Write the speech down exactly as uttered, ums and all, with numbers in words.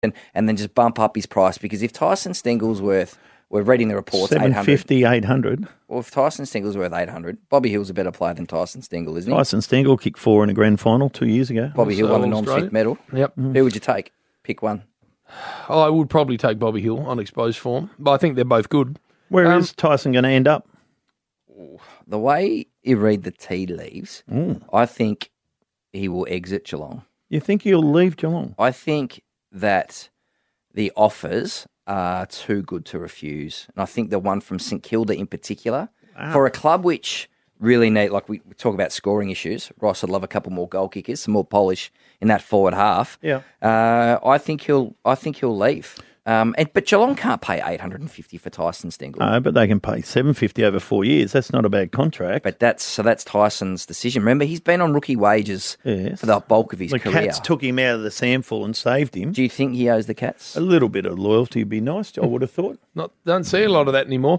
and, and then just bump up his price, because if Tyson Stengel's worth, we're reading the reports, seven fifty, eight hundred. Well, if Tyson Stengel's worth eight hundred, Bobby Hill's a better player than Tyson Stengel, isn't he? Tyson Stengel kicked four in a grand final two years ago. Bobby Hill Also won the All Norm Australian. Smith medal. Yep. Who would you take? Pick one. I would probably take Bobby Hill on exposed form, but I think they're both good. Where Um, is Tyson going to end up? The way you read the tea leaves, Mm. I think he will exit Geelong. You think he'll leave Geelong? I think that the offers are too good to refuse. And I think the one from St Kilda in particular, for a club which really need, like we we talk about scoring issues, Ross would love a couple more goal kickers, some more polish in that forward half. Yeah. Uh, I think he'll I think he'll leave. Um, and, but Geelong can't pay eight hundred fifty for Tyson Stengel. No, but they can pay seven fifty over four years. That's not a bad contract. But that's so that's Tyson's decision. Remember, he's been on rookie wages Yes. for the bulk of his the career. Cats took him out of the sample and saved him. Do you think he owes the Cats? A little bit of loyalty would be nice, I would have thought. Not don't see a lot of that anymore.